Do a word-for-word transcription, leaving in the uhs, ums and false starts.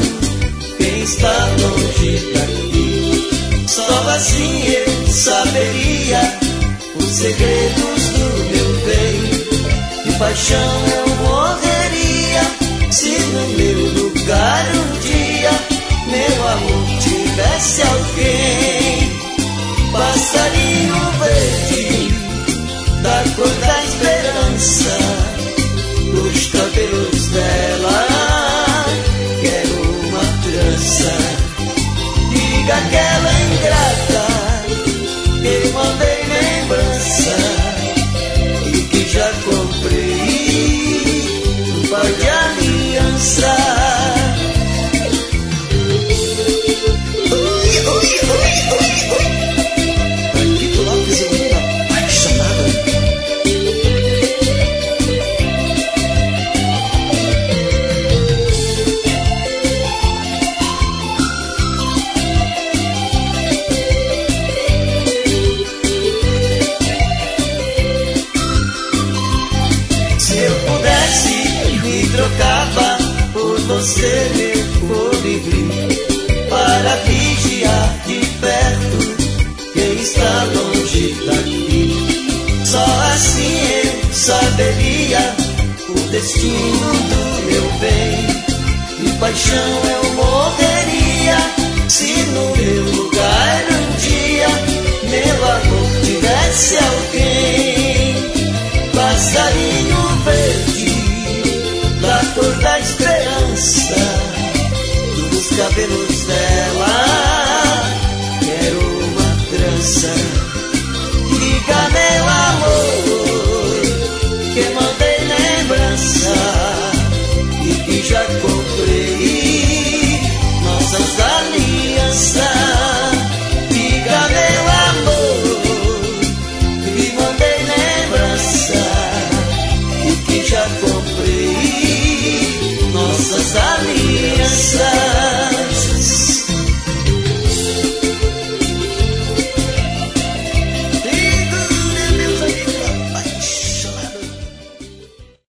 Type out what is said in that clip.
quem está longe daqui. Só assim eu saberia os segredos do meu bem. De paixão eu morreria se no meu lugar um dia meu amor tivesse alguém. Passarinho verde da cor da esperança, dos cabelos dela quero uma trança. Diga aquela ingrata que mandei lembrança e que já comprei um par de aliança. Trocava por você meu colibri, para vigiar de perto quem está longe daqui. Só assim eu saberia o destino do meu bem. De paixão eu morreria se no meu lugar um dia meu amor tivesse alguém. Passarinho verde da cor da esperança, dos cabelos dela quero uma trança. Diga meu amor que mandei lembrança e que já comprei nossas alianças. Diga meu amor que mandei lembrança e que já comprei nossas alianças.